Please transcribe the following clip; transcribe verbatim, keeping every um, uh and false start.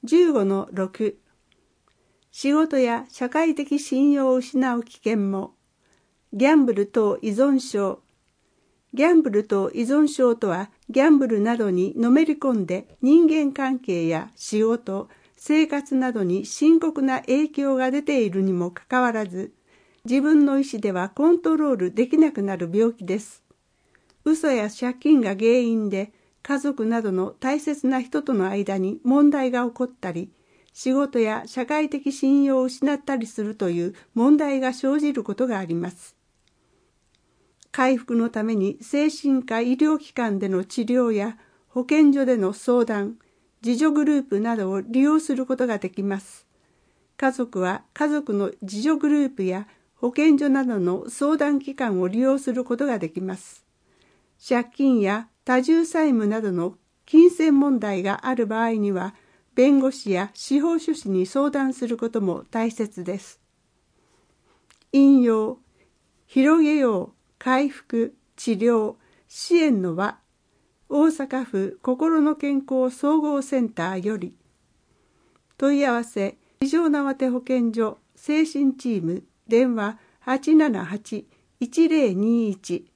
じゅうごのろく、仕事や社会的信用を失う危険も。ギャンブル等依存症。ギャンブル等依存症とは、ギャンブルなどにのめり込んで人間関係や仕事、生活などに深刻な影響が出ているにもかかわらず、自分の意思ではコントロールできなくなる病気です。嘘や借金が原因で、家族などの大切な人との間に問題が起こったり、仕事や社会的信用を失ったりするという問題が生じることがあります。回復のために精神科医療機関での治療や保健所での相談、自助グループなどを利用することができます。家族は家族の自助グループや保健所などの相談機関を利用することができます。借金や多重債務などの金銭問題がある場合には、弁護士や司法書士に相談することも大切です。引用、広げよう、回復、治療、支援の輪、大阪府心の健康総合センターより。問い合わせ、四条畷保健所精神チーム、電話はちななはち いちぜろにいち